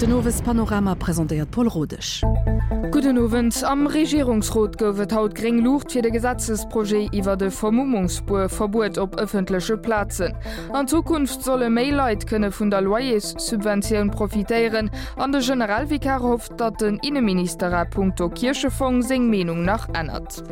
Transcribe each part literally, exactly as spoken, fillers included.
De nowes Panorama präsentiert Paul Rodech. Guten Abend. Am Regierungsrat gowet haut gering Luft fir de Gesetzesprojekt iwwer de Vermummungsspurverbot op öffentliche Plätzen. An Zukunft solle Mailleit könne vun der Loyers-Subvention profitieren. An der Generalvikar hofft, dat den Innenminister Punkto Kirchefonds seg Menung nach ändert.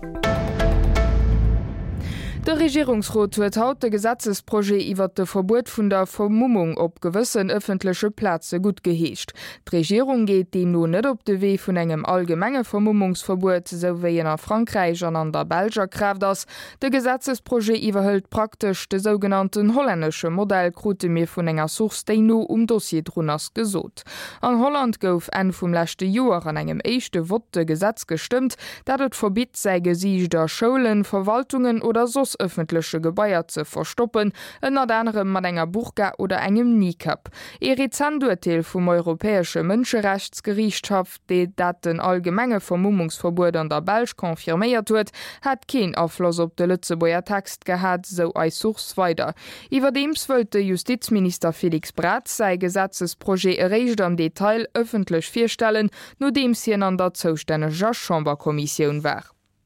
Der Regierungsrat huet haut de Gesetzesprojekt iwwer de Verbot vun der Vermummung op gewëssen öffentliche Plätze gut geheescht. D'Regierung geht dem no net op de Wee vun engem allgemmenge Vermummungsverbot so wie in Frankreich an an der Belger kräft ass. De Gesetzesprojekt iwwerhëlt praktisch de sogenannten holländsche Modell krute mir vun enger Source déi no um Dossier runners gesot. An Holland gouf en vum lächte Joer an engem eischchte Wotte Gesetz gestimmt, dat et verbit sei gesiich der Scholen, Verwaltungen oder sos öffentliche Gebäier ze verstoppen, ënner anderem mat enger Burka oder engem Nikap. E Rezendurteil vum Europäesche Mënscherechtsgerichtschaft, de dat den allgemmenge Vermummungsverbot an der Belsch konfirméiert huet, hat kein Afflos op de Lützeboer Text gehat, so eis Source weiter. Iwerdems wëlt de Justizminister Felix Bratz sei Gesetzesprojekt erreicht am Detail öffentlich firstellen, no dems hien an der zoustännege Chamberkommission war.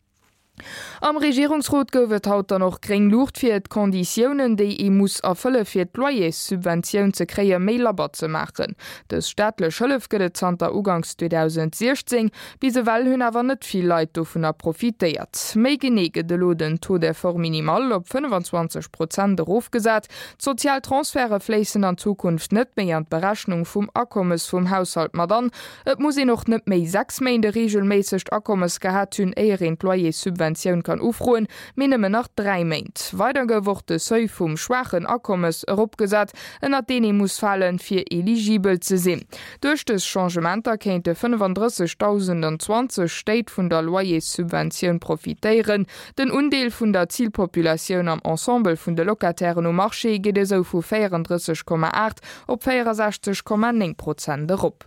Am Regierungsrat gowet haut noch gering Luft fir d Konditionen, déi e muss erfëlle fir d Loyers-Subvention ze kreier méilaber ze machen. Des staatlech Hëllef gëtt zanter Ugangs zweitausendsechzehn, bise well hunn awer net viel Leiit do vun er profitéiert. Méi genege de Loden to der vor minimal op fünfundzwanzig Prozent erof gesat, Sozialtransfere fléissen an Zukunft net méi an d'Berechnung vum Akkommes vum Haushalt mat an. Et muss e noch net méi sechs Mäinde regelméissegt Akkommes gehat hunn eier en Loyers-Subvention kann ufroen, minemme nach drei Meint. Weiter geworde Säu vum schwachen Akkommes opgesat, ënner den e muss fallen fir eligibel ze sinn. Durch des Changementer kenint de fünfunddreißigtausendzwanzig Steit vun der Loyers-Subvention profitéieren, den Undeel vun der Zielpopulationun am Ensemble vun de Lokatären o Marché gede eso vu vierunddreißig Komma acht op vierundsechzig Komma neun Prozent erop.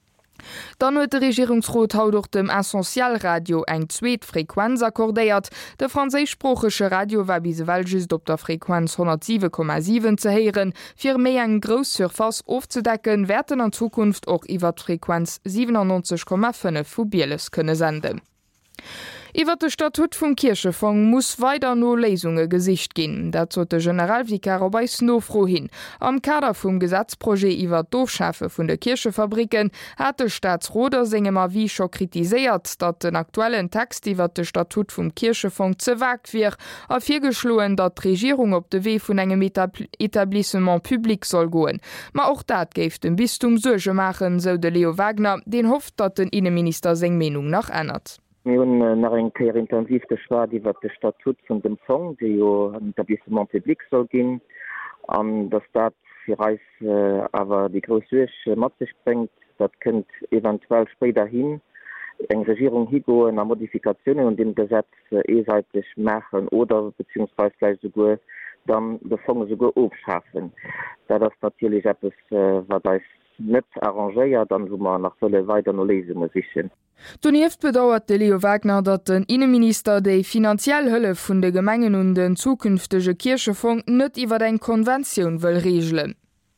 Dann huet de Regierungsrat haut durch dem Essentialradio eng zweet Frequenz akkordéiert. De franzésischsprachesche Radio war bisewel just op der Frequenz hundertsieben Komma sieben ze heieren. Fir méi eng Gros Surface aufzudecken, werden an Zukunft och iwwer Frequenz siebenundneunzig Komma fünf vu Bieles kënne senden. Iwer de Statut vum Kirchefonds muss weiter no Lesungen gesicht gin. Dat zot de Generalvikar obeis no froh hin. Am Kader vum Gesetzprojekt iwwer d'Ofschafe vun de Kirchefabriken hat de Staatsroder sengemer wie scho kritiséiert, dat den aktuellen Text iwwer de Statut vum Kirchefonds ze wag wie a fir geschloen, dat d'Regierung op de Wee vun engem Etablissement publik soll goen. Ma och dat géif dem Bistum Suge machen, so de Leo Wagner, den hofft, dat den Innenminister seng Menung nach ändert. Wir haben nach ein sehr intensiv geschwart über das Statut von dem Fonds, der ja ein Etablissement publik soll gehen. Und das Staat für uns äh, aber die größte mit sich bringt, das könnte eventuell später hin eine Regierung higo eine Modifikationen und dem Gesetz äh, einseitig machen oder beziehungsweise vielleicht sogar dann den Fonds sogar aufschaffen. Da das natürlich etwas, äh, was das net arrangeiert, dann wo man nach volle weiter no Lesungen sichchen. Donieft bedauert de Leo Wagner, dat den Innenminister déi finanziell Hëlle vun de Gemengen und den zukünftege Kirchefonds net iwwer eng Konvention wëll regelen.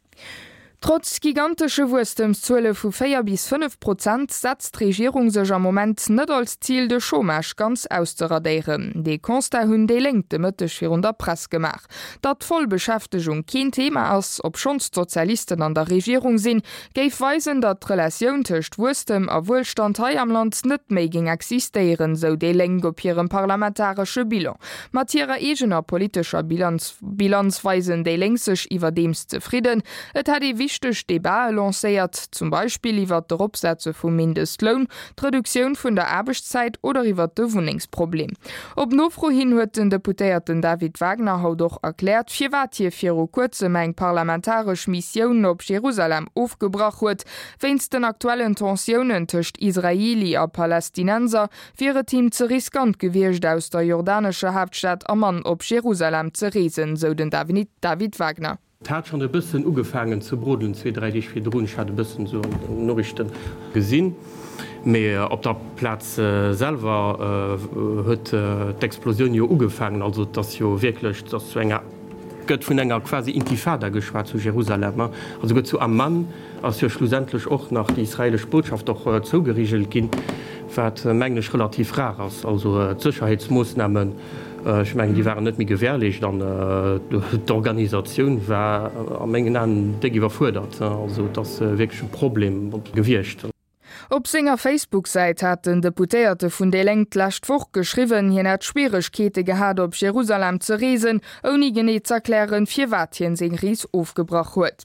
Trotz gigantische Wustemszuelle vu vier bis fünf Prozent setzt die Regierung sech am Moment net als Ziel de Chômage ganz auszuradieren. De Constat hunn de lengte Mëttech fir der Press gemacht. Dat Vollbeschäftigung kein Thema ass, ob schon Sozialisten an der Regierung sinn, geif weisen, dat Relationun tëcht Wustem a Wohlstand hei am Land net méi ging existieren, so de leng op hirem parlamentarsche Bilan. Mat ihrer egener politischer Bilanz, Bilanzweisen de lengsech iwwer dems zufrieden, et hat die wichtig Debat lanciert, zum Beispiel iwwer der Opsätze vum Mindestlohn, die Reduktion vun der Arbeitszeit oder iwwer de Wohnungsproblem. Ob nofro hin huet den Deputierten David Wagner haut doch erklärt, fir wat hier fir o kurzem eng parlamentarisch Missionen op Jerusalem aufgebracht huet, wennst den aktuellen Tensionen tëcht Israeli a Palästinenser fir Team ze riskant gewircht aus der jordanische Hauptstadt Amman op Jerusalem ze reisen, so den David, David Wagner. Hat schon ein bisschen angefangen zu brodeln, zwei, drei Tage für Drohnen, ich hatte ein bisschen so Nachrichten gesehen. Aber auf der Platz äh, selber äh, hat äh, die Explosion ja angefangen, also dass ja wirklich das so eine gëtt vun enger quasi Intifada geschwar zu Jerusalem. Also gëtt zu am Mann ass jo schlussendlech och nach die israelisch Botschaft doch äh, zouugeriegelt ginn, wat äh, mengglech relativ rar ass, also äh, Sicherheitsmoosnahmen. Ich meine, die waren net mi gefährlich, dann äh, d'Organisationun war äh, am engen an de überfordert, also das äh, wirklich Problem gewircht. Op Singer Facebook-Seit hat den Deputéierte vun de lengt lacht woch geschriwen, hien hat Schwierechkete gehad op Jerusalem ze reesen, oni geneet zerklären fir Watien seg Ries aufgebracht huet.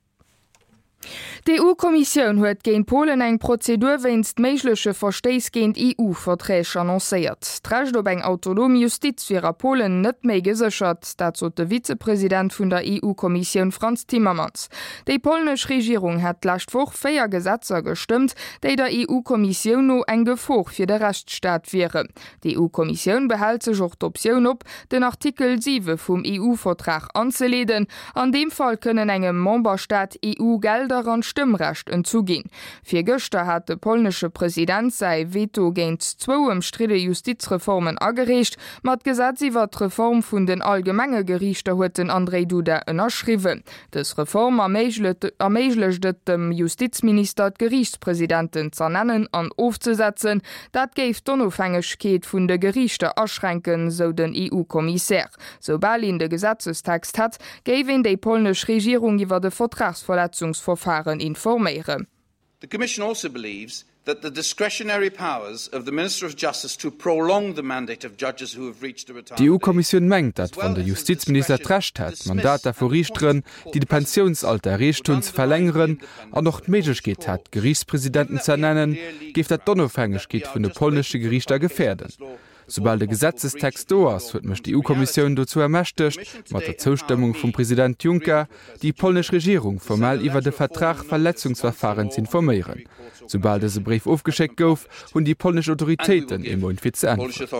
Die E U-Kommission huet géint Polen eng Prozedur wennst méiglesche Versteis géint E U-Verträg annoncéiert. Trächt op eng autonom Justiz fir a Polen net méi gesechert, dat zo de Vizepräsident vun der E U-Kommission Franz Timmermans. Déi polnesch Regierung hat lachtwoch féier Gesetzer gestimmt, déi der E U-Kommission no eng Gefoch fir de Rechtsstaat wäre. Die E U-Kommission behält sech och d'Opioun op, den Artikel sieben vum E U-Vertrag anzeleden. An dem Fall kënnen engem Memberstaat E U-Gelder an Stimmrecht entzugin. Fir Göster hat de polnesche Präsident sei Veto géint zwo umstride Justizreformen agerecht, mat gesat iwwer d' Reform vun den allgemmenge Gerichter huet den André Duda ënnerschriwen. Des Reform erméiglechtet dem Justizminister d' Gerichtspräsidenten zernennen an ofzusetzen, dat géif d'Onofhängegkeet vun de Gerichter erschränken, so den E U-Kommissär. Sobal in de Gesetzestext hat, géiwen déi polnesch Regierung iwwer de Vertragsverletzungsverfahren informieren. The Commission also believes that the discretionary powers of the Minister of Justice to prolong the mandate of judges who have reached a retirement. Die E U-Kommission mengt, dat wann der Justizminister recht hat, Mandat vorrichteren, die de Pensionsalter Rechtstuns verlängeren, an noch d'Meigkeet hat, Gerichtspräsidenten zu ernennen, gift dat d'Onofhängegkeet vun de polnische Gerichter gefährden. Sobald der Gesetzestext do ass, huet mech die E U-Kommission dazu ermächtigt, mat der Zustimmung vom Präsident Juncker, die polnische Regierung formal iwwer de Vertrag Verletzungsverfahren zu informieren. Sobald se Brief aufgeschickt gouf, hun die polnische Autoritäten im Mundfit zu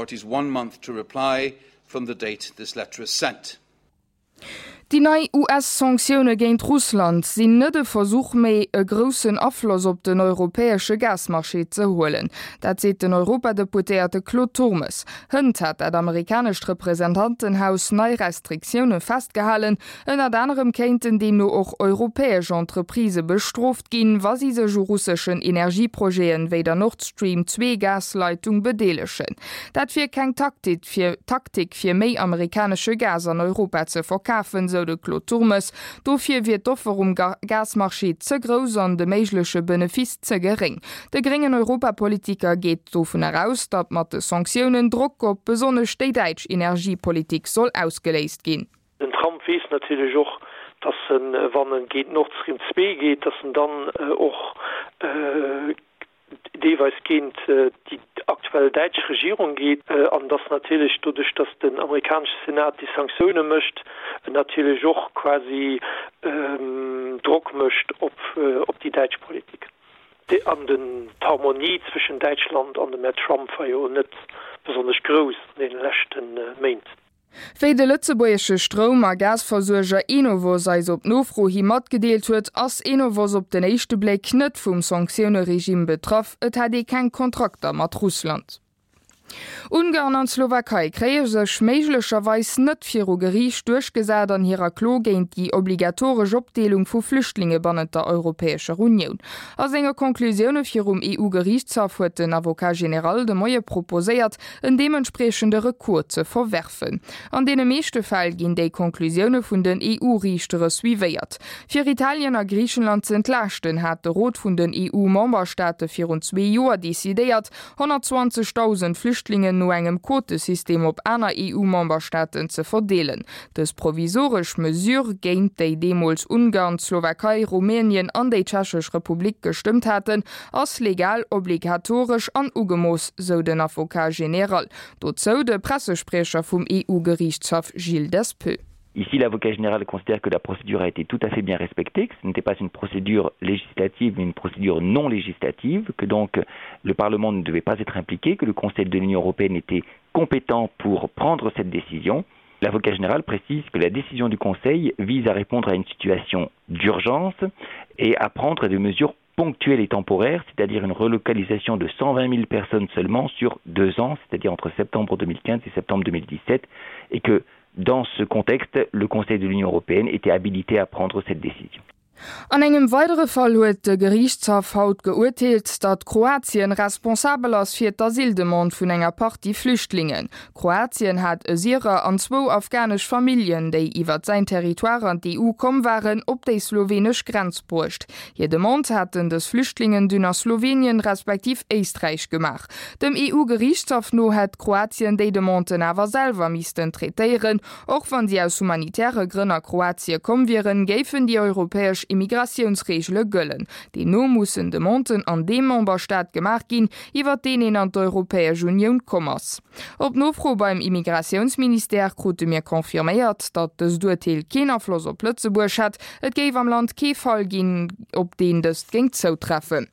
Die neue U S-Sanktionen géint Russland sinn net de Versuch méi e grossen Affloss op den europäesche Gasmarché ze holen. Dat seet den Europadeputéierte Claude Turmes. Hënd hat et amerikasch Repräsentantenhaus neii Restriktionen festgehalen, ënner anderem kéinten dem no och europäesche Entreprise bestroft ginn, was se jo russsischen Energieprojeen wéi der Nord Stream zwei Gasleitung bedeelechen. Dat fir keng Taktik fir Taktik fir méi amerikanische Gas an Europa ze verkafen, so de Claude Turmes, dofir wird d'Offer um Gasmarché ze gros an de méiglesche Benefis ze gering. De geringen Europapolitiker geht davon heraus, dat mat de Sanktionen Druck op besonne Steddeitsch Energiepolitik soll ausgeleist gin. Den Trump wees natürlich auch, dass en wann geht Nord Stream zwei geht, dass dann och äh, deweis kind äh, die aktuelle deutsche Regierung geht, äh, an das natürlich dadurch, dass den amerikanische Senat die Sanktionen mischt, äh, natürlich auch quasi ähm, Druck mischt auf, äh, auf die deutsche Politik. Die, an den Harmonie zwischen Deutschland und dem Trump war ja nicht besonders groß in den letzten äh, Monaten. Wéi de Lützebuersche Strom a Gasversuerger Enovo seis op Nofro hi mat gedeelt huet, ass Enovos op den eischchte Bläck net vum Sanktioneregime betraff, et hat e kein Kontrakter mat Russland. Ungarn an Slowakei kree sech méiglecherweis net fir o Gericht durchgesät an hireer Klo géint die obligatorisch Opdeelung vu Flüchtlinge bannet der Europäescher Union. As enger Konklusioune fir um E U-Gerichtshof huet den Avocat General de Moie proposéiert, en dementsprechende Rekur ze verwerfen. An dee meeschte Fall ginn déi Konklusioune vun den E U-Richtere suivéiert. Fir Italien a Griechenland ze entlachten hat de Rot vun den E U-Memberstaate fir un zwei Joer desideiert hundertzwanzigtausend Flüchtlinge no engem Quotesystem op aner E U-Memberstaaten ze verdeelen. Des provisorisch Mesure géint déi demols Ungarn, Slowakei, Rumänien an déi Tschechech Republik gestimmt hatten, ass legal obligatorisch an Ugemoos, so den Avocat General. Dozo de Pressesprecher vum E U-Gerichtshof Gilles Despeux. Ici, l'avocat général considère que la procédure a été tout à fait bien respectée, que ce n'était pas une procédure législative, mais une procédure non législative, que donc le Parlement ne devait pas être impliqué, que le Conseil de l'Union européenne était compétent pour prendre cette décision. L'avocat général précise que la décision du Conseil vise à répondre à une situation d'urgence et à prendre des mesures ponctuelles et temporaires, c'est-à-dire une relocalisation de cent vingt mille personnes seulement sur deux ans, c'est-à-dire entre septembre deux mille quinze et septembre deux mille dix-sept, et que dans ce contexte, le Conseil de l'Union européenne était habilité à prendre cette décision. An engem weitere Fall huet de Gerichtshof haut geurteilt, dat Kroatien responsabel ass fir d'Asildemont vun enger Party Flüchtlingen. Kroatien hat e Syrer an zwo afghanisch Familien, déi iwwer sein Territoire an die E U kom waren, op déi slowenisch Grenz brucht. Jede Mont hatten des Flüchtlingen dünner Slowenien respektiv Eistreich gemacht. Dem E U-Gerichtshof no het Kroatien déi de Monten awer selber misten treieren, och wann die aus humanitäre Grünner Kroatie kom viren, géfen die europäesch Immigrationsregelle gëllen. Die no mussssen de Monten an dem Memberstaat gemacht gin, iwwer denen an d'Europäesche Union kommers. Op nofro beim Immigrationsminister krute mir konfirméiert, dat des Duetel Kennerfloss op Plötzeburg hat, et géif am Land Kefall gin, op den des ging zou treffen.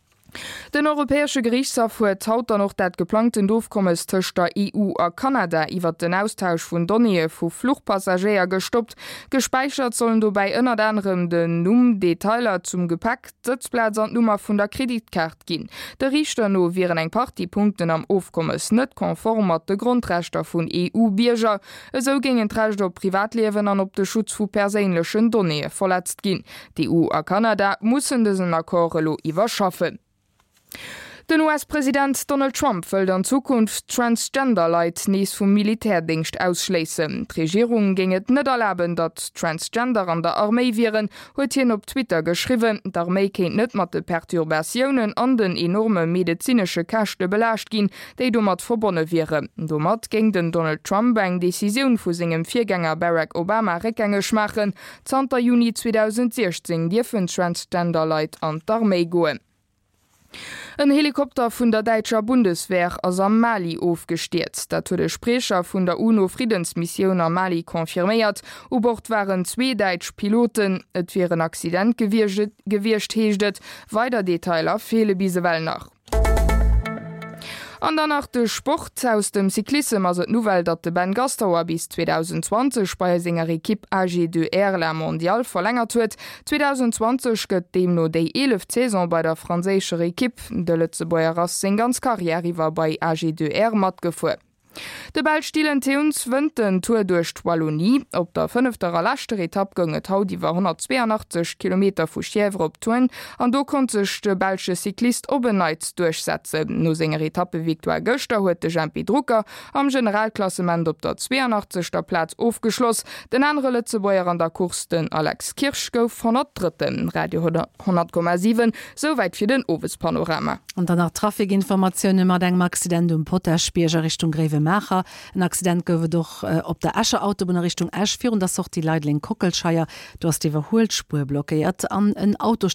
Den Europäesche Gerichtshof huet haut noch dat geplanten Doofkommes tëcht der E U a Kanada iwwer den Austausch vun Donnie vu Fluchtpassagéier gestoppt. Gespeichert sollen dobei ënner anderem den Numm Detailer zum Gepäck, Sitzplatz an Nummer vun der Kreditkarte ginn. De Richter no viren eng Partypunkten am Ofkommes net konform mat de Grundrechter vun E U-Bierger, eso gingen d'Recht op Privatliewen an op de Schutz vu perélegen Donnie verletzt ginn. Die E U a Kanada mussssen desen Akkorelo iwwerschaffen. Den U S-Präsident Donald Trump wëll an Zukunft Transgender-Leiit nees vum Militärdienst ausschleessen. D'Regierung ginget net erlaben, dat Transgender an der Armee viren, huet hien op Twitter geschriwen, d'Armee kenint net mat de Perturbatioen an den enorme medizinsche Kächte belächt ginn, déi do mat verbonne viren. Domat géng den Donald Trump eng Deciioun vu segem Viergänger Barack Obama reckgängeg machen, zanter Juni zweitausendsechzehn Diefen Transgender-Leiit an d'Armee goen. Ein Helikopter vun der Deitscher Bundeswehr ass am Mali aufgestiert. Dat huet de Sprecher vun der UNO-Friedensmission am Mali konfirméiert. U Bord waren zwee Deitsch Piloten, et wären Accident gewircht heeschtet, weiter Detailer fehle bisewell nach. An danach de Sport aus dem Cyklisme as et Novel, dat de Ben Gastauer bis zweitausendzwanzig bei senger Ekipp A G deux R la Mondial verlängert huet. zweitausendzwanzig gëtt dem no déi elf Saison bei der franzécher Ekipp. De Lützebauer ass seg ganz Karriere iwwer bei A G deux R mat gefuer. De Ballstielen Theuns wënten Tour durch Wallonie. Op der fünfter lachte Etapp gënget haut iwwer hundertzweiundachtzig Kilometer vu Chièvre op Touen, an do kon sech de Belsche Cyklist obenneits durchsetzen. No senger Etappe Victoire Göster huet de Jean-Pi Drucker am Generalklassement op der zweiundachtzigter Platz aufgeschloss. Den andere Lützebauer an der Kurs den Alex Kirsch gouf hundertdritten Radio hundert Komma sieben, soweit fir den Owespanorama. Und danach Trafikinformationen mat eng Accident um Potterspieger Richtung Greve Macher. Ein Accident gowe doch äh, op der Asche Autobahn Richtung Esch führen, das auch die Leidling Kockelscheier. Du hast die Überholspur blockiert an ein Auto